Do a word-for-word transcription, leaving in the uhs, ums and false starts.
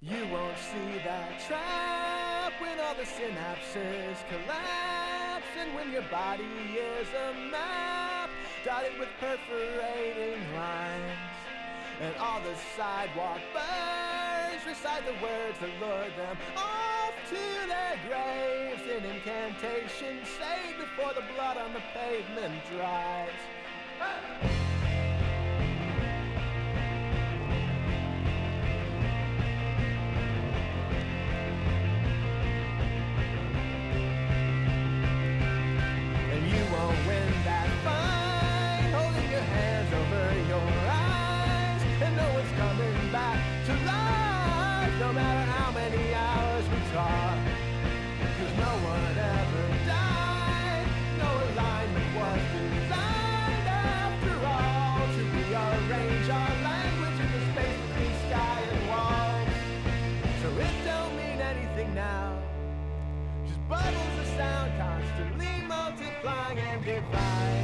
You won't see that trap when all the synapses collapse, and when your body is a map dotted with perforating lines, and all the sidewalk birds recite the words that lure them off to their graves, an incantation saved before the blood on the pavement dries. Won't win that fight, holding your hands over your eyes, and no one's coming back to life, no matter how many hours we talk, 'cause no one ever died, no alignment was designed after all, to rearrange our language in the space between sky and walls, so it don't mean anything now, just bubbles of sound constantly multiplying and dividing.